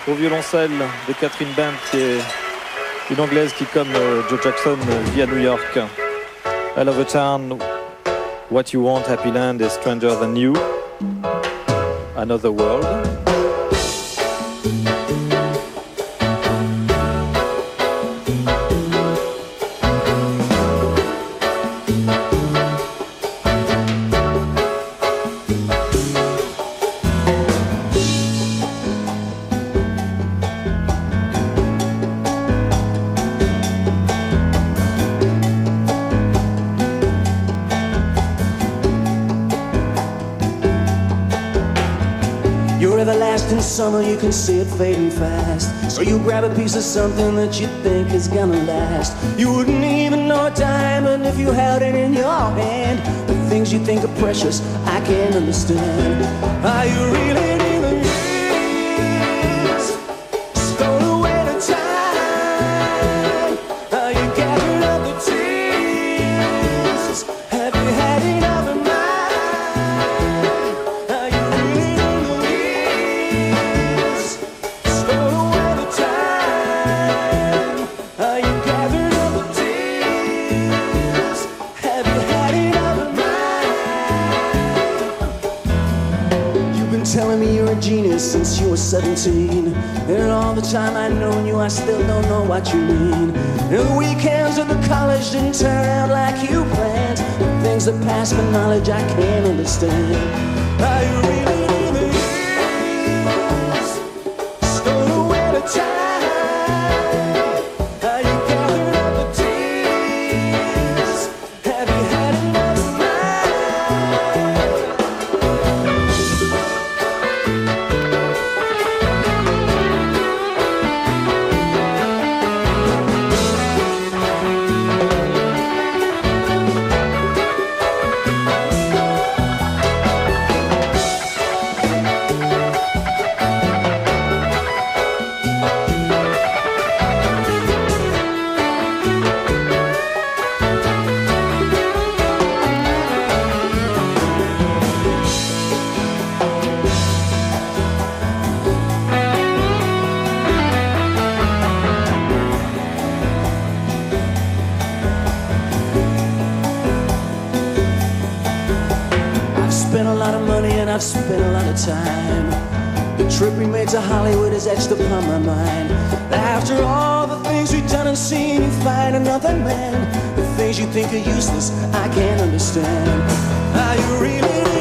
au violoncelle de Catherine Bent, qui est une Anglaise qui, comme Joe Jackson, vit à New York. I love a town, what you want, happy land is stranger than you, another world. Summer, you can see it fading fast. So you grab a piece of something that you think is gonna last. You wouldn't even know a diamond if you held it in your hand. The things you think are precious, I can't understand. Are you really dealing years? Stole away the time. Are you gathering up the tears? Have you had enough of mine? Genius since you were 17, and all the time I've known you I still don't know what you mean. And the weekends at the college didn't turn out like you planned. The things that pass for knowledge I can't understand. Are you really living years? Stole away the time. Are you gathering up the tears? Have you had enough of mine? I've spent a lot of time. The trip we made to Hollywood is etched upon my mind. After all the things we've done and seen, you find another man. The things you think are useless, I can't understand. Are you really